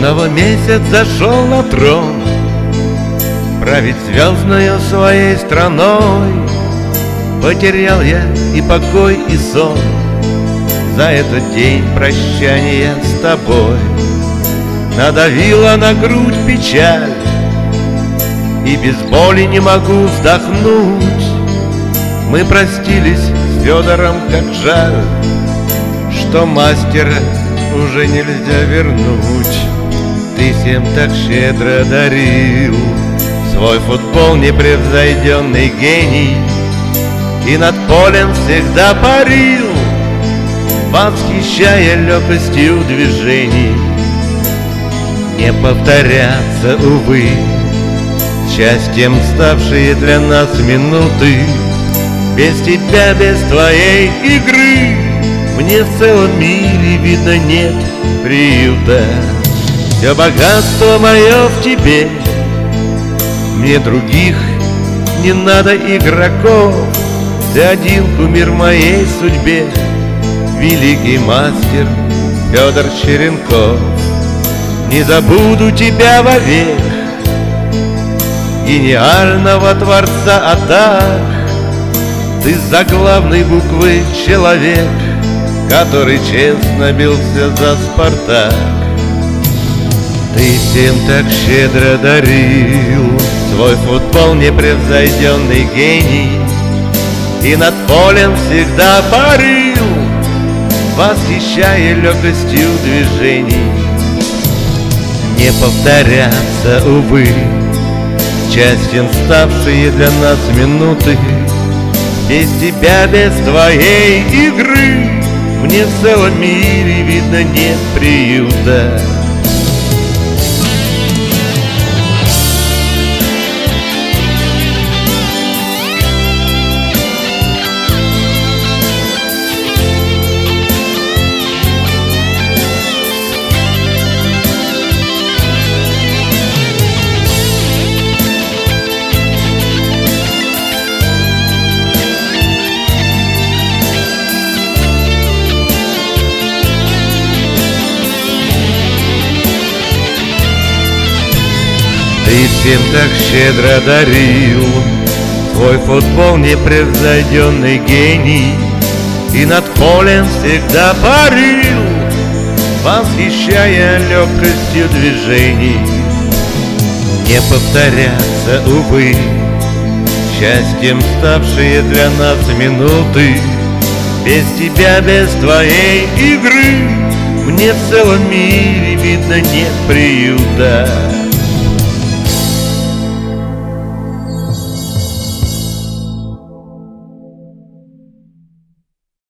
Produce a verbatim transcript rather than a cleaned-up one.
Снова месяц зашел на трон, править звездною своей страной. Потерял я и покой, и сон за этот день прощания с тобой. Надавила на грудь печаль, и без боли не могу вздохнуть. Мы простились с Федором, как жаль, что мастера уже нельзя вернуть. Ты всем так щедро дарил свой футбол, непревзойденный гений, и над полем всегда парил, восхищая легкостью движений. Не повторятся, увы, счастьем ставшие для нас минуты. Без тебя, без твоей игры мне в целом мире, видно, нет приюта. Все богатство мое в тебе, мне других не надо игроков. Ты один кумир моей судьбе, великий мастер Федор Черенков. Не забуду тебя вовек, гениального творца атак. Ты заглавной буквы человек, который честно бился за «Спартак». Ты всем так щедро дарил свой футбол, непревзойденный гений, и над полем всегда парил, восхищая легкостью движений. Не повторятся, увы, счастьем ставшие для нас минуты. Без тебя, без твоей игры мне в целом мире, видно, нет приюта. Ты всем так щедро дарил свой футбол, непревзойденный гений, и над полем всегда парил, восхищая легкостью движений. Не повторятся, увы, счастьем ставшие для нас минуты. Без тебя, без твоей игры мне в целом мире, видно, нет приюта.